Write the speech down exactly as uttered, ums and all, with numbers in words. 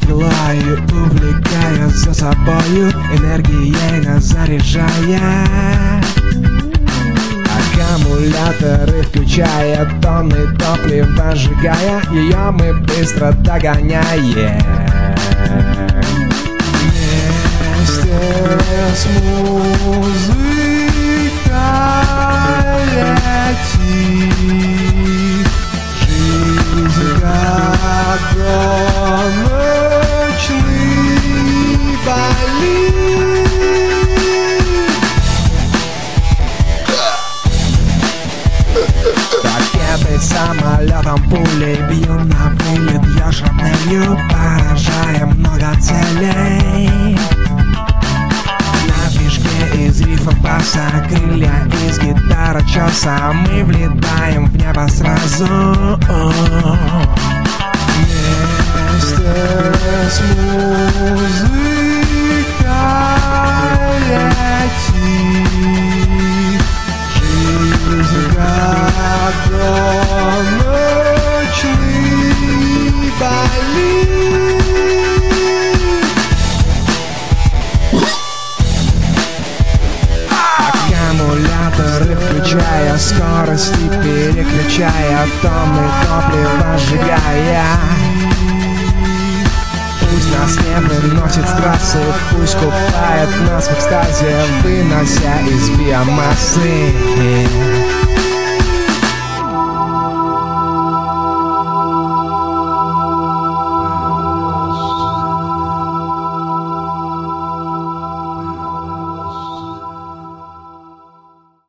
мглою, увлекая за собою, энергией нас заряжая. Аккумуляторы включая, тонны топлива сжигая, ее мы быстро догоняем. Вместе с музыкой летит жизнь, как гоночный болид. Ракетой, самолетом, пулей бью на вылет, я шрапнелью поражая много целей. На движке из рифа баса, крылья из гитара-часа, мы влетаем в небо сразу. Вместе с музыкой летит жизнь, как гоночный болид. Аккумуляторы включая, скорости переключая, тонны топлива сжигая. Пусть нас не выносит с трассы, пусть купает нас в экстазе, вынося из биомассы.